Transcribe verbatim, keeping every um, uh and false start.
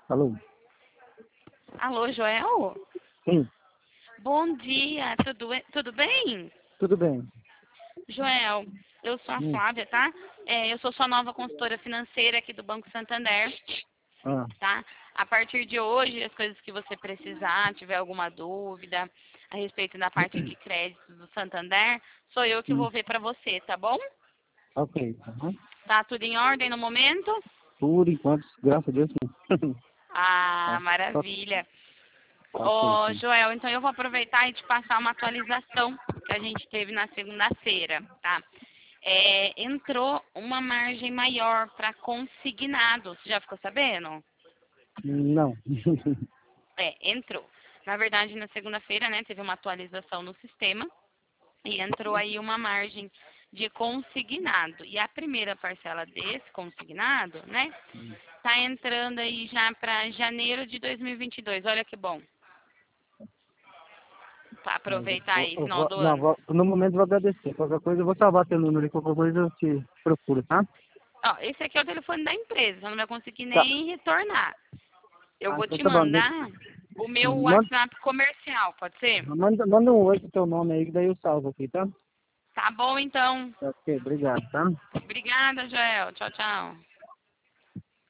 Alô? Alô, Joel? Sim, Bom dia, tudo, e- tudo bem? tudo bem. Joel, eu sou a Hum. Flávia, tá? É, eu sou sua nova consultora financeira aqui do Banco Santander, Ah, tá? A partir de hoje, as coisas que você precisar, tiver alguma dúvida a respeito da parte de crédito do Santander, sou eu que hum, vou ver pra você, tá bom? ok. Uhum. Tá tudo em ordem no momento? Por enquanto, graças a Deus, sim. Ah, Tá, só, maravilha. tá ok, Ô, sim. Joel, então eu vou aproveitar e te passar uma atualização que a gente teve na segunda-feira, tá? É, entrou uma margem maior para consignado. Você já ficou sabendo? Não. É, entrou. Na verdade, na segunda-feira, né, teve uma atualização no sistema e entrou aí uma margem de consignado. E a primeira parcela desse consignado, né, tá entrando aí já para janeiro de dois mil e vinte e dois. Olha que bom. Para Mas eu aproveitar vou- aí, eu final vou- do não, ano. vou- no momento eu vou agradecer. Qualquer coisa, eu vou salvar teu número e qualquer coisa eu te procuro, tá? Ó, esse aqui é o telefone da empresa, você não vai conseguir Tá. nem retornar. Eu Ah, vou então te tá bom. mandar o meu Manda, WhatsApp comercial, pode ser? manda, manda um oi com teu nome aí, que daí eu salvo aqui, tá? Tá bom, então. Tá ok, obrigado, tá? Obrigada, Joel. Tchau, tchau.